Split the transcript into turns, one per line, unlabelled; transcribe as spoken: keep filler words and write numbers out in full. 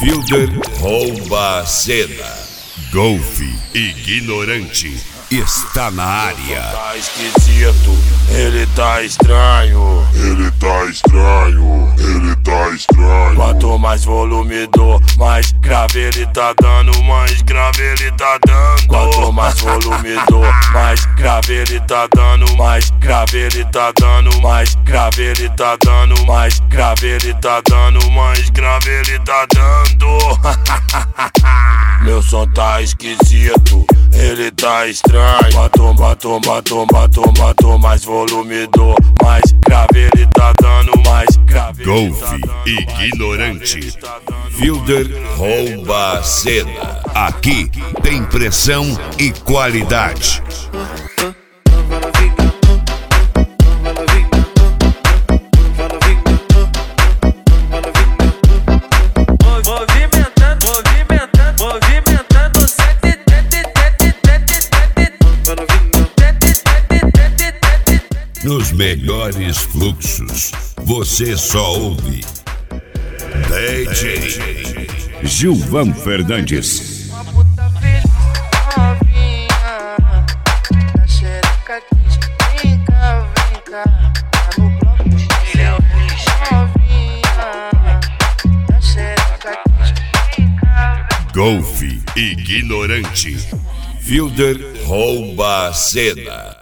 Fielder rouba a cena. Golf ignorante está na área.
Tá esquisito, ele tá estranho.
Ele tá estranho, ele tá estranho.
Quanto mais volume dou, mais grave ele tá dando, mais grave ele tá dando. Quanto mais volume dou, mais grave ele tá dando, mais grave ele tá dando, mais grave ele tá dando, mais grave ele tá dando, mais grave ele tá dando. Meu som tá esquisito, ele tá estranho. Quanto, quanto, quanto, quanto, quanto mais volume dou, mais grave ele tá dando, mais grave.
Golf ignorante. Fielder rouba a cena. Aqui tem pressão e qualidade. Nos melhores fluxos, você só ouve D J Gilvan Fernandes.
Uma puta filha novinha, da xereca quis. Vem cá, vem cá, tá no bloco. Ele é o bicho. Novinha, da xereca quis. Vem cá, vem cá.
Golf ignorante. Fielder rouba a cena.